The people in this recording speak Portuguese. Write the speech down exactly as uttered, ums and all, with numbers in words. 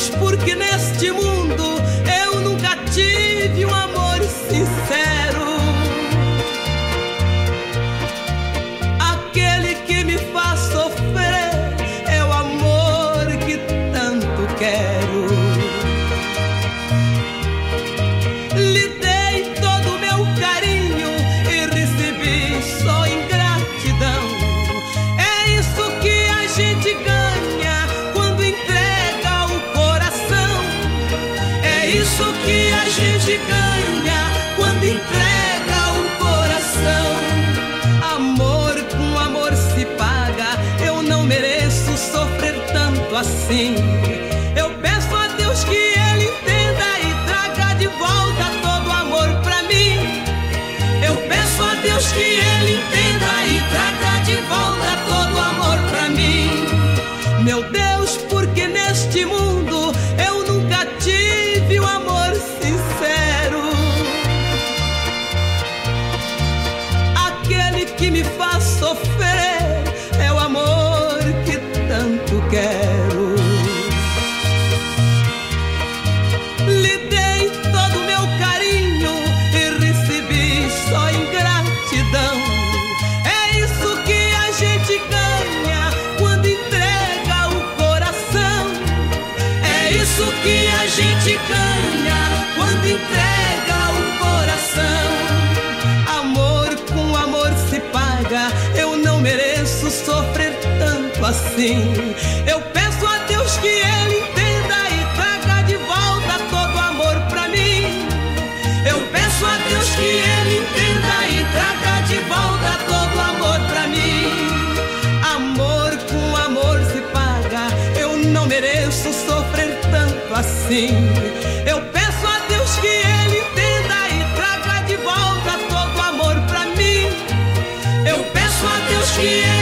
Deus, porque neste mundo eu nunca tive um amor sincero. Aquele que me faz sofrer é o amor que tanto quero. Lhe dei todo o meu carinho e recebi só ingratidão. É isso que a gente ganha quando entrega o coração. É isso que a gente ganha quando entrega o coração. Amor com amor se paga. Eu não mereço sofrer tanto assim. Eu peço a Deus que Ele entenda e traga de volta todo o amor pra mim. Eu peço a Deus que Ele entenda e traga de volta todo o amor pra mim. Meu Deus, porque neste mundo eu nunca tive um amor sincero. Aquele que me faz sofrer é o amor que tanto quero. Lhe dei todo o meu carinho e recebi só ingratidão. É isso que a gente ganha quando entrega o coração. É isso que a gente ganha quando entrega o coração. Amor com amor se paga. Eu não mereço sofrer tanto assim. Eu peço a Deus que Ele entenda e traga de volta todo o amor pra mim. Eu peço a Deus que Ele entenda e traga de volta todo o amor pra mim. Amor com amor se paga. Eu não mereço sofrer tanto assim. Eu peço a Deus que Ele entenda e traga de volta todo o amor pra mim. Eu peço a Deus que Ele